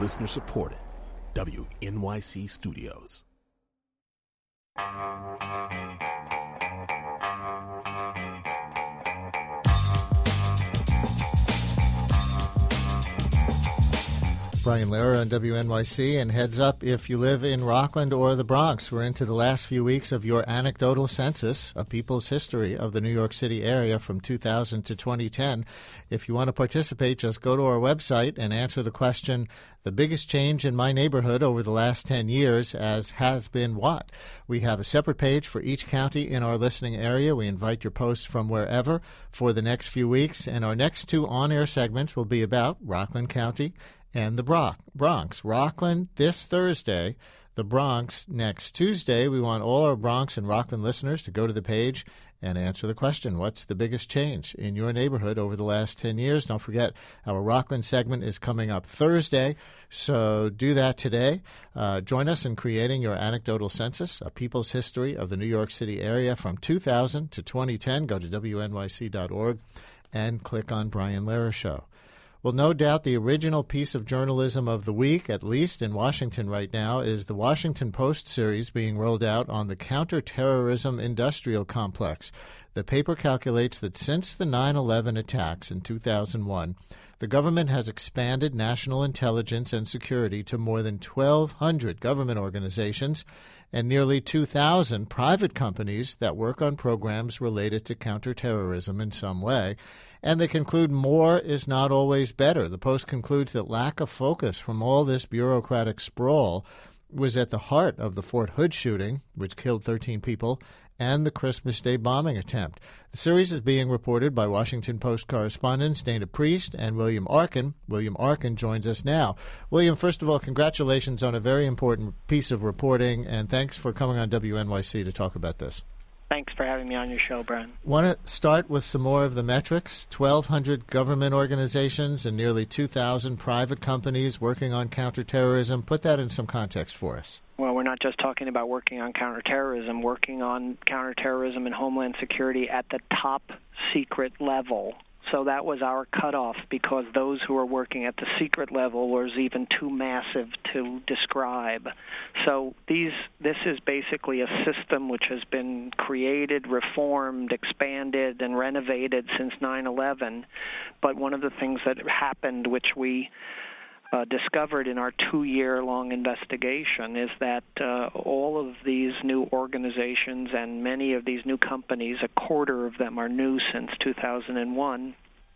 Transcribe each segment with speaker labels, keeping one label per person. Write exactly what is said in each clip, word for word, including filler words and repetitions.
Speaker 1: Listener supported. W N Y C Studios.
Speaker 2: Brian Lehrer on W N Y C, and heads up if you live in Rockland or the Bronx. We're into the last few weeks of your anecdotal census, a people's history of the New York City area from two thousand to twenty ten. If you want to participate, just go to our website and answer the question, the biggest change in my neighborhood over the last ten years as has been what? We have a separate page for each county in our listening area. We invite your posts from wherever for the next few weeks, and our next two on-air segments will be about Rockland County and the Bronx. Rockland this Thursday, the Bronx next Tuesday. We want all our Bronx and Rockland listeners to go to the page and answer the question, what's the biggest change in your neighborhood over the last ten years? Don't forget, our Rockland segment is coming up Thursday, so do that today. Uh, join us in creating your anecdotal census, a people's history of the New York City area from two thousand to twenty ten. Go to W N Y C dot org and click on Brian Lehrer Show. Well, no doubt the original piece of journalism of the week, at least in Washington right now, is the Washington Post series being rolled out on the counterterrorism industrial complex. The paper calculates that since the nine eleven attacks in two thousand one, the government has expanded national intelligence and security to more than twelve hundred government organizations and nearly two thousand private companies that work on programs related to counterterrorism in some way. And they conclude more is not always better. The Post concludes that lack of focus from all this bureaucratic sprawl was at the heart of the Fort Hood shooting, which killed thirteen people, and the Christmas Day bombing attempt. The series is being reported by Washington Post correspondents Dana Priest and William Arkin. William Arkin joins us now. William, first of all, congratulations on a very important piece of reporting, and thanks for coming on W N Y C to talk about this.
Speaker 3: Thanks for having me on your show, Brian.
Speaker 2: Want to start with some more of the metrics? twelve hundred government organizations and nearly two thousand private companies working on counterterrorism. Put that in some context for us.
Speaker 3: Well, we're not just talking about working on counterterrorism, working on counterterrorism and homeland security at the top secret level. So that was our cutoff, because those who are working at the secret level was even too massive to describe. So these, this is basically a system which has been created, reformed, expanded, and renovated since nine eleven. But one of the things that happened, which we Uh, discovered in our two-year-long investigation, is that uh, all of these new organizations and many of these new companies, a quarter of them are new since two thousand one,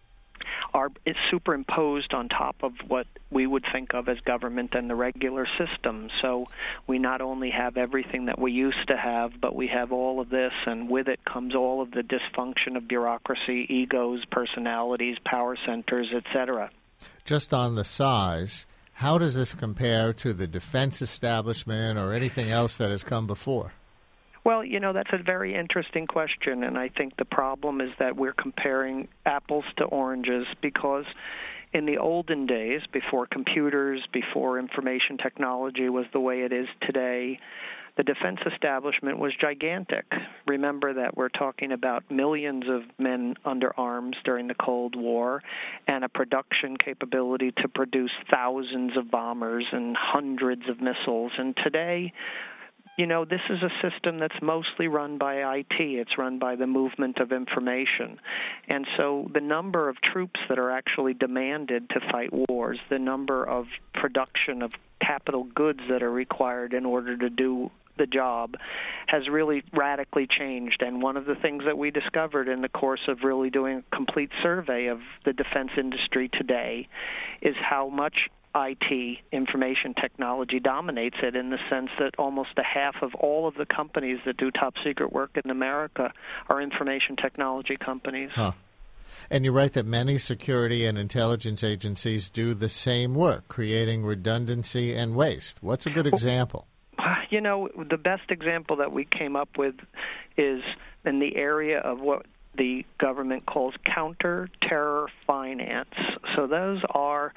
Speaker 3: are it's superimposed on top of what we would think of as government and the regular system. So we not only have everything that we used to have, but we have all of this, and with it comes all of the dysfunction of bureaucracy, egos, personalities, power centers, et cetera.
Speaker 2: Just on the size, how does this compare to the defense establishment or anything else that has come before?
Speaker 3: Well, you know, that's a very interesting question, and I think the problem is that we're comparing apples to oranges, because in the olden days, before computers, before information technology was the way it is today, the defense establishment was gigantic. Remember that we're talking about millions of men under arms during the Cold War and a production capability to produce thousands of bombers and hundreds of missiles. And today, you know, this is a system that's mostly run by I T. It's run by the movement of information. And so the number of troops that are actually demanded to fight wars, the number of production of capital goods that are required in order to do the job, has really radically changed. And one of the things that we discovered in the course of really doing a complete survey of the defense industry today is how much I T, information technology, dominates it, in the sense that almost a half of all of the companies that do top secret work in America are information technology companies.
Speaker 2: Huh. And you're right that many security and intelligence agencies do the same work, creating redundancy and waste. What's a good example?
Speaker 3: You know, the best example that we came up with is in the area of what the government calls counter-terror finance. So those are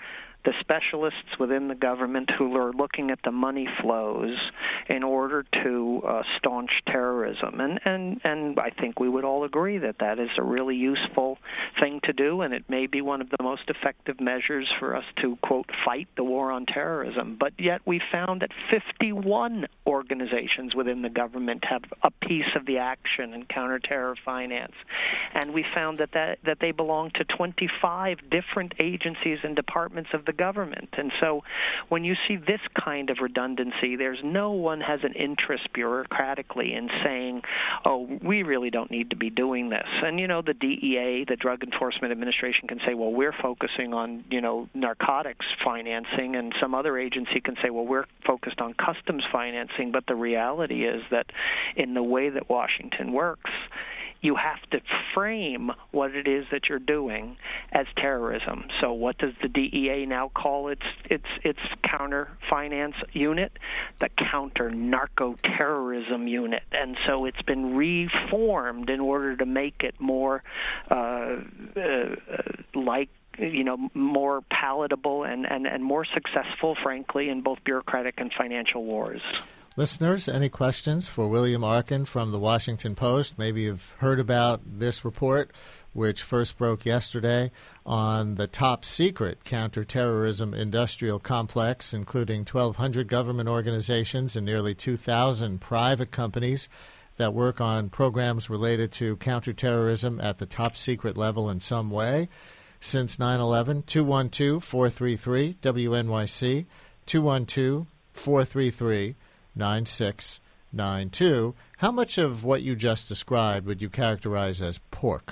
Speaker 3: the specialists within the government who are looking at the money flows in order to uh, staunch terrorism. And, and, and I think we would all agree that that is a really useful thing to do, and it may be one of the most effective measures for us to, quote, fight the war on terrorism. But yet we found that fifty-one organizations within the government have a piece of the action in counterterror finance. And we found that, that, that they belong to twenty-five different agencies and departments of the government. And so when you see this kind of redundancy, there's no one has an interest bureaucratically in saying, oh, we really don't need to be doing this. And, you know, the D E A, the Drug Enforcement Administration, can say, well, we're focusing on, you know, narcotics financing, and some other agency can say, well, we're focused on customs financing. But the reality is that in the way that Washington works, you have to frame what it is that you're doing as terrorism. So what does the D E A now call its its its counter finance unit? The counter narco terrorism unit. And so it's been reformed in order to make it more uh, uh, like you know, more palatable and, and, and more successful, frankly, in both bureaucratic and financial wars.
Speaker 2: Listeners, any questions for William Arkin from the Washington Post? Maybe you've heard about this report, which first broke yesterday, on the top-secret counterterrorism industrial complex, including twelve hundred government organizations and nearly two thousand private companies that work on programs related to counterterrorism at the top-secret level in some way. Since nine eleven, two one two, four three three, W N Y C, two one two, four three three, nine six nine two. How much of what you just described would you characterize as pork?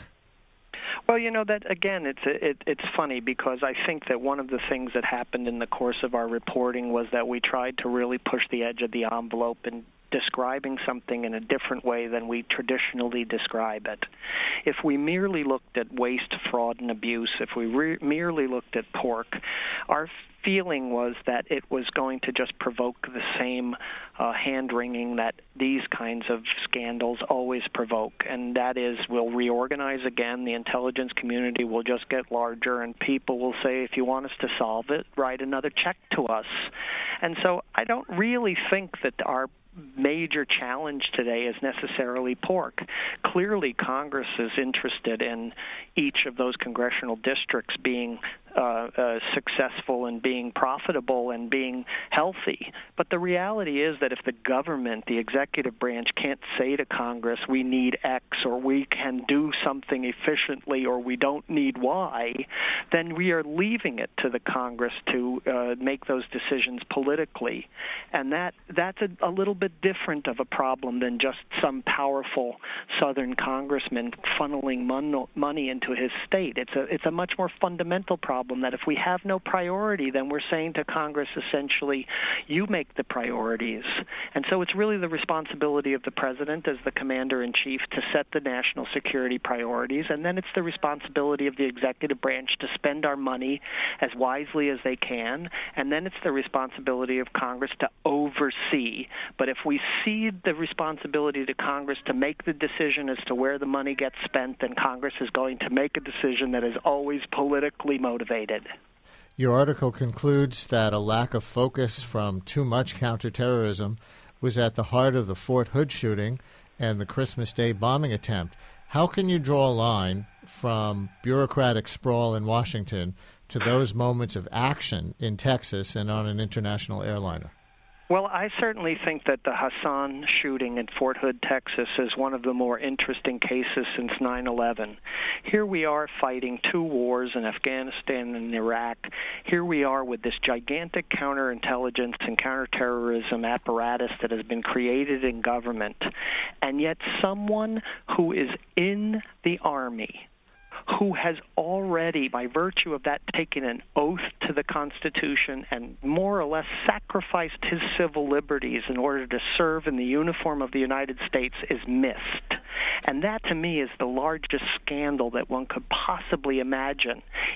Speaker 3: Well, you know, that again, it's it, it's funny because I think that one of the things that happened in the course of our reporting was that we tried to really push the edge of the envelope and describing something in a different way than we traditionally describe it. If we merely looked at waste, fraud, and abuse, if we re- merely looked at pork, our feeling was that it was going to just provoke the same uh, hand-wringing that these kinds of scandals always provoke, and that is we'll reorganize again, the intelligence community will just get larger, and people will say, if you want us to solve it, write another check to us. And so I don't really think that our major challenge today is necessarily pork. Clearly, Congress is interested in each of those congressional districts being uh, uh, successful and being profitable and being healthy. But the reality is that if the government, the executive branch, can't say to Congress, we need X, or we can do something efficiently, or we don't need Y, then we are leaving it to the Congress to uh, make those decisions politically. And that that's a, a little bit different of a problem than just some powerful Southern congressman funneling mon- money into his state. It's a it's a much more fundamental problem that if we have no priority, then we're saying to Congress essentially, you make the priorities. And so it's really the responsibility of the president as the commander-in-chief to set the national security priorities, and then it's the responsibility of the executive branch to spend our money as wisely as they can, and then it's the responsibility of Congress to oversee. But if we cede the responsibility to Congress to make the decision as to where the money gets spent, then Congress is going to make a decision that is always politically motivated.
Speaker 2: Your article concludes that a lack of focus from too much counterterrorism was at the heart of the Fort Hood shooting and the Christmas Day bombing attempt. How can you draw a line from bureaucratic sprawl in Washington to those moments of action in Texas and on an international airliner?
Speaker 3: Well, I certainly think that the Hassan shooting in Fort Hood, Texas, is one of the more interesting cases since nine eleven. Here we are fighting two wars in Afghanistan and Iraq. Here we are with this gigantic counterintelligence and counterterrorism apparatus that has been created in government, and yet someone who is in the Army, who has already, by virtue of that, taken an oath to the Constitution and more or less sacrificed his civil liberties in order to serve in the uniform of the United States, is missed. And that, to me, is the largest scandal that one could possibly imagine.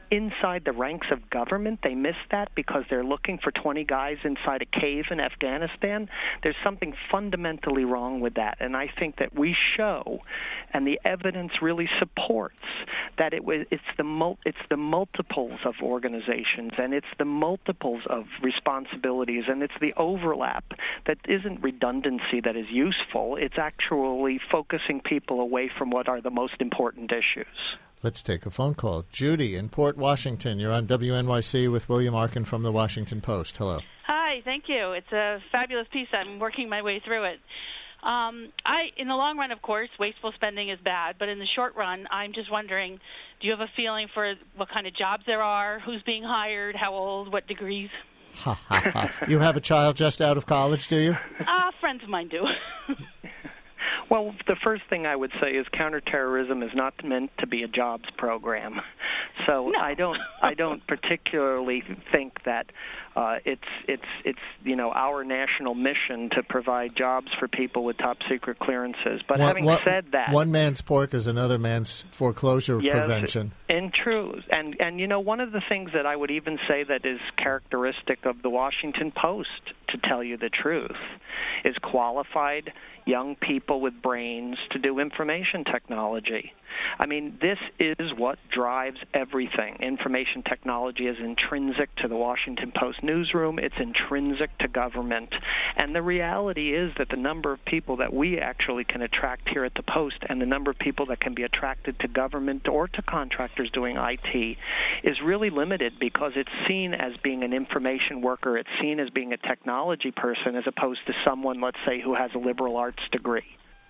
Speaker 3: inside the ranks of government, they miss that because they're looking for twenty guys inside a cave in Afghanistan. There's something fundamentally wrong with that. And I think that we show, and the evidence really supports, that it was, it's, the mul- it's the multiples of organizations, and it's the multiples of responsibilities, and it's the overlap that isn't redundancy that is useful. It's actually focusing people away from what are the most important issues.
Speaker 2: Let's take a phone call. Judy in Port Washington. You're on W N Y C with William Arkin from the Washington Post. Hello.
Speaker 4: Hi, thank you. It's a fabulous piece. I'm working my way through it. Um, I, in the long run, of course, wasteful spending is bad, but in the short run, I'm just wondering, do you have a feeling for what kind of jobs there are, who's being hired, how old, what degrees?
Speaker 2: Ha, ha, ha. You have a child just out of college, do you?
Speaker 4: Uh, friends of mine do.
Speaker 3: Well, the first thing I would say is counterterrorism is not meant to be a jobs program. So
Speaker 4: no.
Speaker 3: I don't I don't particularly think that uh, it's it's it's you know our national mission to provide jobs for people with top secret clearances. But
Speaker 2: one,
Speaker 3: having
Speaker 2: one,
Speaker 3: said that,
Speaker 2: one man's pork is another man's foreclosure
Speaker 3: yes,
Speaker 2: prevention.
Speaker 3: And true, and and you know one of the things that I would even say that is characteristic of the Washington Post, to tell you the truth, is qualified young people with brains to do information technology. I mean, this is what drives everything. Information technology is intrinsic to the Washington Post newsroom. It's intrinsic to government. And the reality is that the number of people that we actually can attract here at the Post and the number of people that can be attracted to government or to contractors doing I T is really limited because it's seen as being an information worker. It's seen as being a technology person as opposed to someone, let's say, who has a liberal arts degree.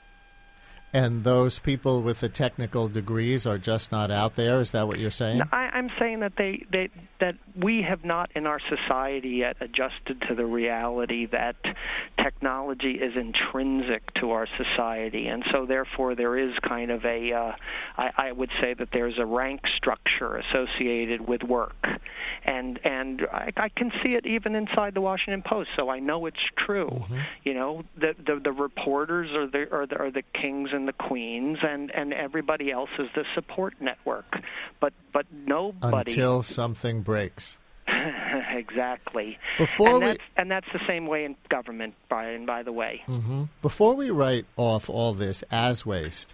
Speaker 2: And those people with the technical degrees are just not out there? Is that what you're saying?
Speaker 3: No, I, I'm saying that they, they that we have not in our society yet adjusted to the reality that technology is intrinsic to our society, and so therefore there is kind of a, uh, I, I would say that there's a rank structure associated with work, and and I, I can see it even inside the Washington Post, so I know it's true. Mm-hmm. You know, the, the the reporters are the are the, are the kings and the queens, and, and everybody else is the support network. But but nobody
Speaker 2: until something breaks.
Speaker 3: Exactly.
Speaker 2: Before
Speaker 3: and,
Speaker 2: we...
Speaker 3: that's, and that's the same way in government, Brian, by the way.
Speaker 2: Mm-hmm. Before we write off all this as waste,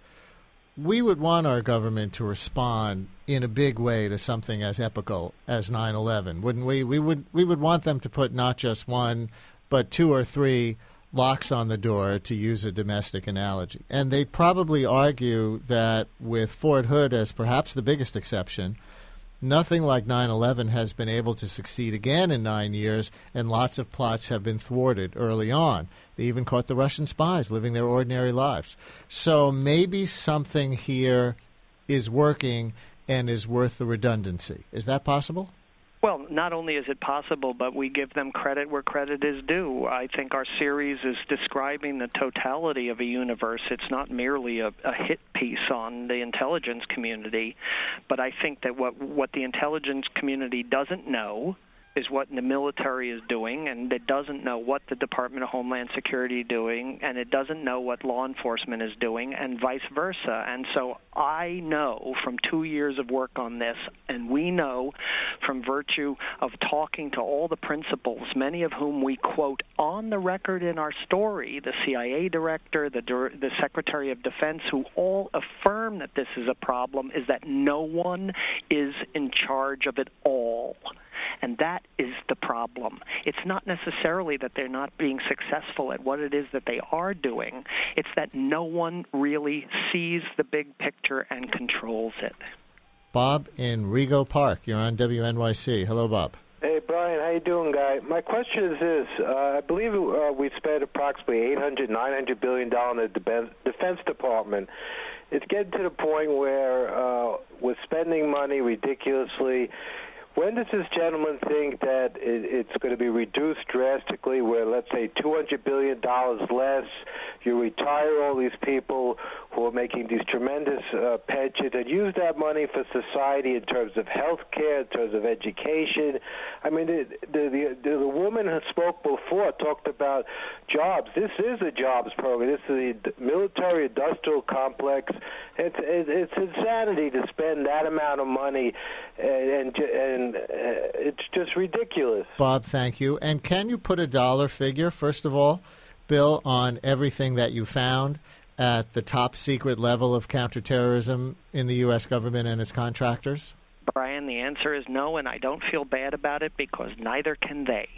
Speaker 2: we would want our government to respond in a big way to something as epical as nine eleven, wouldn't we? We would we would want them to put not just one, but two or three locks on the door, to use a domestic analogy. And they'd probably argue that with Fort Hood as perhaps the biggest exception, nothing like nine eleven has been able to succeed again in nine years, and lots of plots have been thwarted early on. They even caught the Russian spies living their ordinary lives. So maybe something here is working and is worth the redundancy. Is that possible?
Speaker 3: Well, not only is it possible, but we give them credit where credit is due. I think our series is describing the totality of a universe. It's not merely a, a hit piece on the intelligence community, but I think that what what the intelligence community doesn't know is what the military is doing, and it doesn't know what the Department of Homeland Security is doing, and it doesn't know what law enforcement is doing, and vice versa. And so I know from two years of work on this, and we know from virtue of talking to all the principals, many of whom we quote on the record in our story, the C I A director, the, the Secretary of Defense, who all affirm that this is a problem, is that no one is in charge of it all. And that is the problem. It's not necessarily that they're not being successful at what it is that they are doing. It's that no one really sees the big picture and controls it.
Speaker 2: Bob in Rego Park. You're on W N Y C. Hello, Bob.
Speaker 5: Hey, Brian. How you doing, guy? My question is this. Uh, I believe uh, we've spent approximately eight hundred, nine hundred billion dollars in the Defense Department. It's getting to the point where uh, we're spending money ridiculously. When does this gentleman think that it, it's going to be reduced drastically, where, let's say, two hundred billion dollars less, you retire all these people who are making these tremendous uh, pensions, and use that money for society in terms of health care, in terms of education? I mean, the, the, the, the woman who spoke before talked about jobs. This is a jobs program. This is the military-industrial complex. It's, it's insanity to spend that amount of money and and, and uh, it's just ridiculous.
Speaker 2: Bob, thank you. And can you put a dollar figure, first of all, Bill, on everything that you found at the top secret level of counterterrorism in the U S government and its contractors?
Speaker 3: Brian, the answer is no, and I don't feel bad about it because neither can they.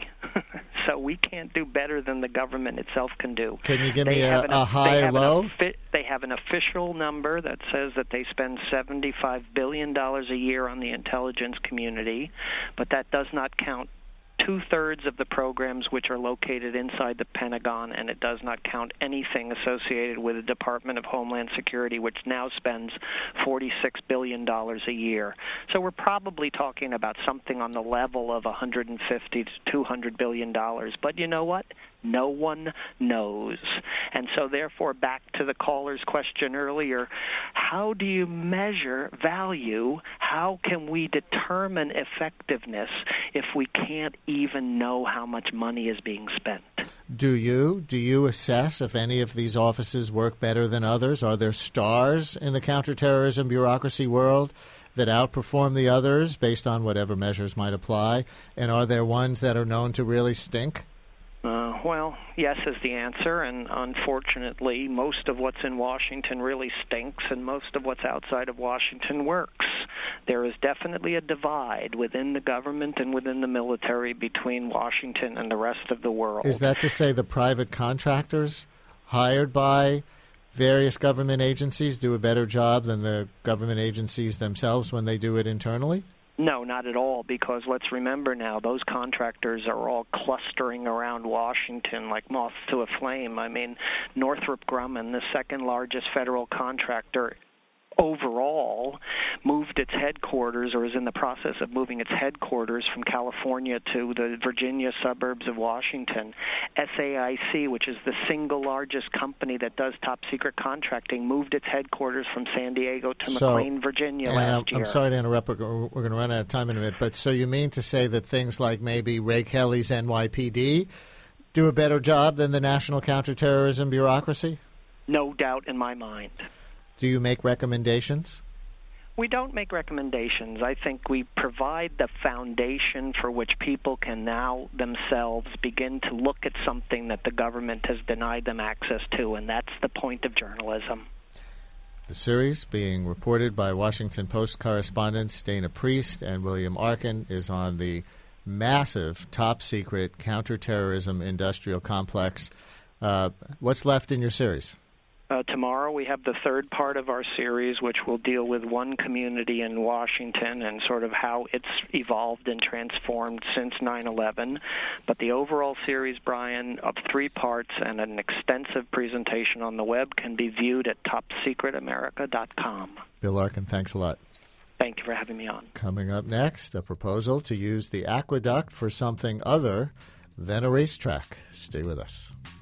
Speaker 3: So we can't do better than the government itself can do.
Speaker 2: Can you give
Speaker 3: they
Speaker 2: me a,
Speaker 3: an,
Speaker 2: a high, low?
Speaker 3: An, they have an official number that says that they spend seventy-five billion dollars a year on the intelligence community, but that does not count two-thirds of the programs which are located inside the Pentagon, and it does not count anything associated with the Department of Homeland Security, which now spends forty-six billion dollars a year. So we're probably talking about something on the level of one hundred fifty to two hundred billion dollars. But you know what? No one knows. And so therefore, back to the caller's question earlier, how do you measure value? How can we determine effectiveness if we can't even know how much money is being spent?
Speaker 2: Do you? Do you assess if any of these offices work better than others? Are there stars in the counterterrorism bureaucracy world that outperform the others based on whatever measures might apply? And are there ones that are known to really stink?
Speaker 3: Uh, well, yes is the answer, and unfortunately, most of what's in Washington really stinks, and most of what's outside of Washington works. There is definitely a divide within the government and within the military between Washington and the rest of the world.
Speaker 2: Is that to say the private contractors hired by various government agencies do a better job than the government agencies themselves when they do it internally?
Speaker 3: No, not at all, because let's remember now, those contractors are all clustering around Washington like moths to a flame. I mean, Northrop Grumman, the second largest federal contractor overall, moved its headquarters, or is in the process of moving its headquarters from California to the Virginia suburbs of Washington. S A I C, which is the single largest company that does top-secret contracting, moved its headquarters from San Diego to
Speaker 2: so,
Speaker 3: McLean, Virginia last
Speaker 2: I'm,
Speaker 3: year.
Speaker 2: I'm sorry to interrupt. We're, we're going to run out of time in a minute. But so you mean to say that things like maybe Ray Kelly's N Y P D do a better job than the National Counterterrorism Bureaucracy?
Speaker 3: No doubt in my mind.
Speaker 2: Do you make recommendations?
Speaker 3: We don't make recommendations. I think we provide the foundation for which people can now themselves begin to look at something that the government has denied them access to, and that's the point of journalism.
Speaker 2: The series, being reported by Washington Post correspondents Dana Priest and William Arkin, is on the massive, top-secret counterterrorism industrial complex. Uh, what's left in your series?
Speaker 3: Uh, tomorrow we have the third part of our series, which will deal with one community in Washington and sort of how it's evolved and transformed since nine eleven. But the overall series, Brian, of three parts and an extensive presentation on the web can be viewed at top secret america dot com.
Speaker 2: Bill Arkin, thanks a lot.
Speaker 3: Thank you for having me on.
Speaker 2: Coming up next, a proposal to use the aqueduct for something other than a racetrack. Stay with us.